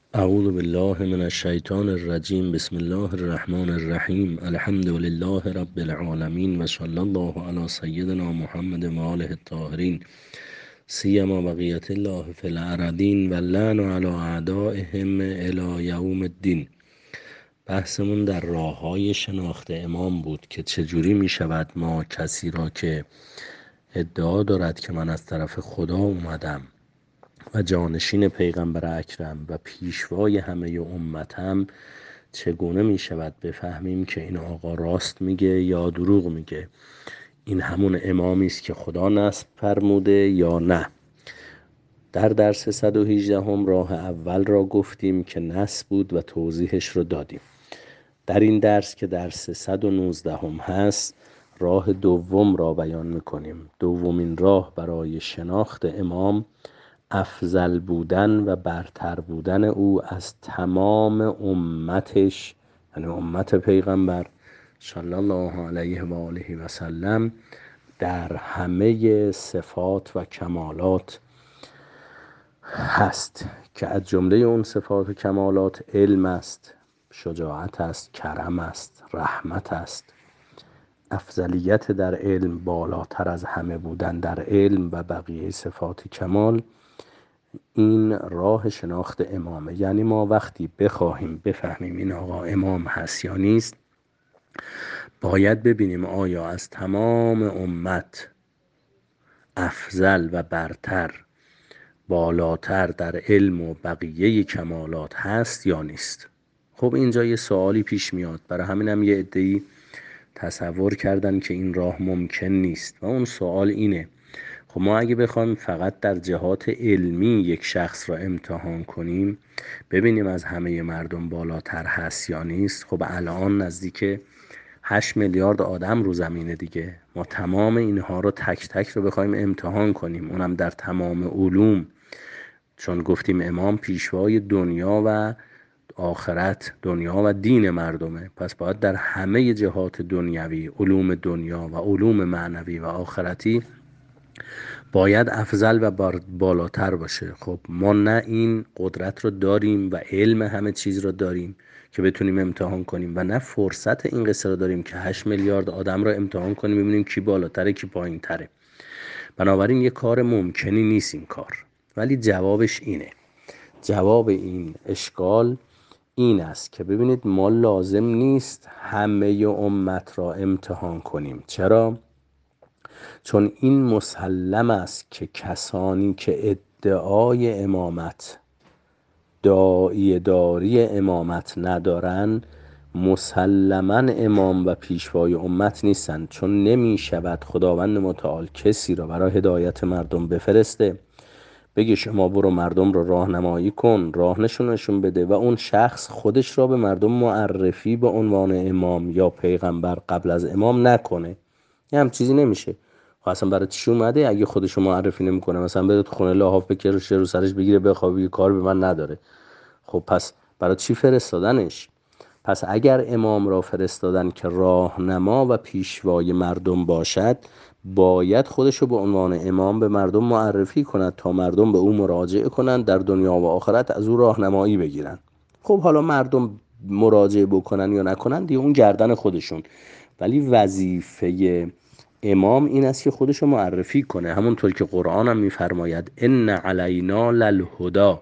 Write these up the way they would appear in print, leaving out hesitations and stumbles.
اعوذ بالله من الشیطان الرجیم. بسم الله الرحمن الرحیم. الحمد لله رب العالمین و صلی الله علی سیدنا محمد و آله الطاهرین سیما بقیت الله فی الارضین و اللعن علی اعدائهم الی یوم الدین. بحثمون در راههای شناخت امام بود که چجوری می شود ما کسی را که ادعا دارد که من از طرف خدا اومدم و جانشین پیغمبر اکرم و پیشوای همه امتم، چگونه می شود بفهمیم که این آقا راست میگه یا دروغ میگه، این همون امامی است که خدا نصب فرموده یا نه. در درس 118 هم راه اول را گفتیم که نصب بود و توضیحش رو دادیم. در این درس که درس 119 هم هست، راه دوم را بیان میکنیم. دومین راه برای شناخت امام افضل بودن و برتر بودن او از تمام امتش، یعنی امت پیغمبر صلی الله علیه و آله و سلم، در همه صفات و کمالات هست که از جمله اون صفات و کمالات علم است، شجاعت است، کرم است، رحمت است. افضلیت در علم، بالاتر از همه بودن در علم و بقیه صفات کمال، این راه شناخت امامه. یعنی ما وقتی بخواهیم بفهمیم این آقا امام هست یا نیست، باید ببینیم آیا از تمام امت افضل و برتر، بالاتر در علم و بقیه کمالات هست یا نیست. خب اینجا یه سوالی پیش میاد. برای همینم یه عده‌ای تصور کردن که این راه ممکن نیست و اون سوال اینه: خب ما اگه بخوایم فقط در جهات علمی یک شخص را امتحان کنیم، ببینیم از همه مردم بالاتر هست یا نیست، خب الان نزدیک 8 میلیارد آدم رو زمینه دیگه. ما تمام اینها رو تک تک رو بخوایم امتحان کنیم، اونم در تمام علوم، چون گفتیم امام پیشوای دنیا و آخرت، دنیا و دین مردمه، پس باید در همه جهات دنیوی، علوم دنیا و علوم معنوی و آخرتی، باید افضل و بالاتر باشه. خب ما نه این قدرت رو داریم و علم همه چیز رو داریم که بتونیم امتحان کنیم و نه فرصت این قصه رو داریم که 8 میلیارد آدم رو امتحان کنیم ببینیم کی بالاتره کی پایین تره. بنابراین یه کار ممکنی نیست این کار. ولی جوابش اینه، جواب این اشکال این است که ببینید ما لازم نیست همه امت را امتحان کنیم. چرا؟ چون این مسلم است که کسانی که ادعای امامت، داعیه‌داری امامت ندارن، مسلماً امام و پیشوای امت نیستند. چون نمی شود خداوند متعال کسی را برای هدایت مردم بفرسته بگه شما برو مردم رو راهنمایی کن، راه نشون بده، و اون شخص خودش را به مردم معرفی به عنوان امام یا پیغمبر قبل از امام نکنه. یه هم چیزی نمیشه. خب اصلا برای چی اومده اگه خودش رو معرفی نمیکنه؟ مثلا بره تو خونه لاحاف بکشه رو سرش بگیره بخوابه، کار به من نداره. خب پس برای چی فرستادنش؟ پس اگر امام را فرستادن که راهنما و پیشوای مردم باشد، باید خودشو به عنوان امام به مردم معرفی کند تا مردم به او مراجعه کنند، در دنیا و آخرت از او راهنمایی بگیرن. خب حالا مردم مراجعه بکنن یا نکنن دیگه اون گردن خودشون، ولی وظیفه امام این است که خودشو معرفی کنه. همونطور که قرآن هم میفرماید ان علینا للهدی،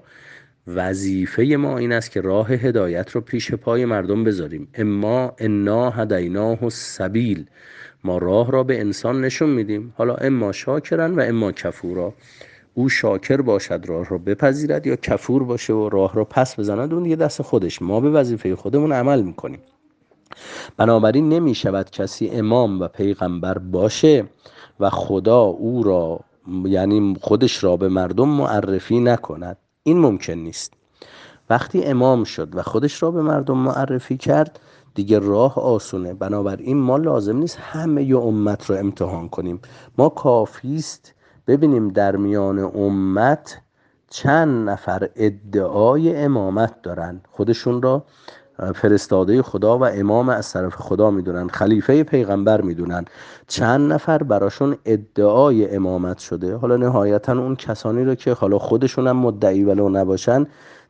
وظیفه ما این است که راه هدایت رو پیش پای مردم بذاریم. انا هدیناه السبیل، ما راه را به انسان نشون میدیم. حالا اما شاکرن و اما کفورا، او شاکر باشد راه را بپذیرد یا کفور باشه و راه را پس بزند، اون دیگه دست خودش. ما به وظیفه خودمون عمل میکنیم. بنابراین نمی شود کسی امام و پیغمبر باشه و خدا او را، یعنی خودش را به مردم معرفی نکند. این ممکن نیست. وقتی امام شد و خودش را به مردم معرفی کرد دیگه راه آسونه. بنابراین ما لازم نیست همه امت را امتحان کنیم. ما کافیست ببینیم در میان امت چند نفر ادعای امامت دارن، خودشون را فرستاده خدا و امام از طرف خدا میدونن، خلیفه پیغمبر میدونن، چند نفر براشون ادعای امامت شده. حالا نهایتا اون کسانی رو که حالا خودشون هم مدعی ولو نباشن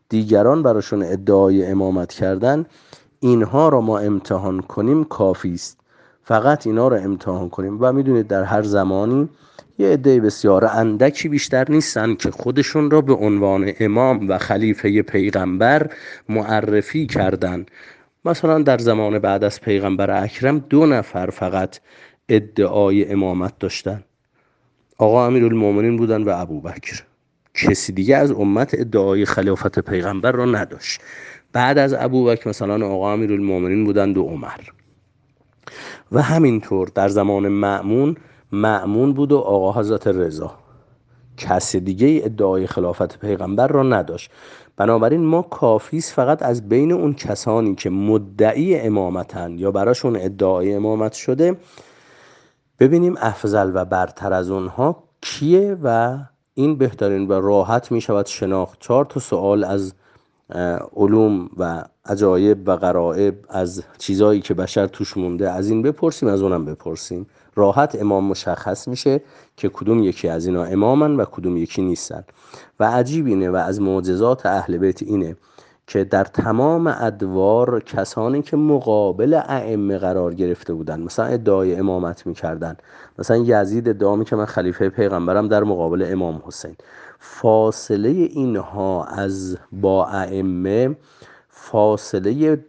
دیگران براشون ادعای امامت کردن، اینها را ما امتحان کنیم کافی است. فقط اینا را امتحان کنیم. و میدونید در هر زمانی یه عده بسیار اندکی بیشتر نیستن که خودشون را به عنوان امام و خلیفه پیغمبر معرفی کردن. مثلا در زمان بعد از پیغمبر اکرم 2 نفر فقط ادعای امامت داشتن، آقا امیرالمومنین بودن و ابوبکر. کسی دیگه از امت ادعای خلافت پیغمبر را نداشت. بعد از ابوبکر مثلا آقا امیرالمومنین بودند و عمر. و همینطور در زمان مأمون بود و آقا حضرت رضا. کسی دیگه ادعای خلافت پیغمبر را نداشت. بنابراین ما کافیست فقط از بین اون کسانی که مدعی امامتن یا براشون ادعای امامت شده ببینیم افضل و برتر از اونها کیه و این بهترین و راحت می شود شناخت. 4 تا سوال از علوم و عجایب و غرائب، از چیزایی که بشر توش مونده، از این بپرسیم از اونم بپرسیم. راحت امام مشخص میشه که کدوم یکی از اینا امامن و کدوم یکی نیستن. و عجیب اینه و از معجزات اهل بیت اینه که در تمام ادوار کسانی که مقابل ائمه قرار گرفته بودن، مثلا ادعای امامت میکردن، مثلا یزید ادعا میکرد من خلیفه پیغمبرم در مقابل امام حسین، فاصله اینها از با ائمه فاصله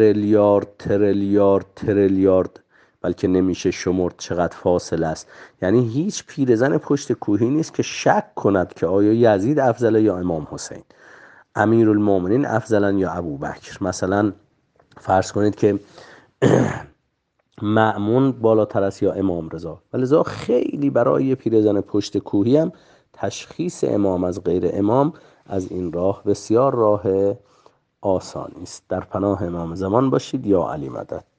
تریلیارد بلکه نمیشه شمرد چقدر فاصله است. یعنی هیچ پیرزن پشت کوهی نیست که شک کند که آیا یزید افضل یا امام حسین، امیرالمومنین افضلن یا ابوبکر. مثلا فرض کنید که مأمون بالاتر است یا امام رضا. ولذا خیلی برای یه پیرزن پشت کوهی هم تشخیص امام از غیر امام از این راه بسیار راه آسانی است. در پناه امام زمان باشید. یا علی مدد.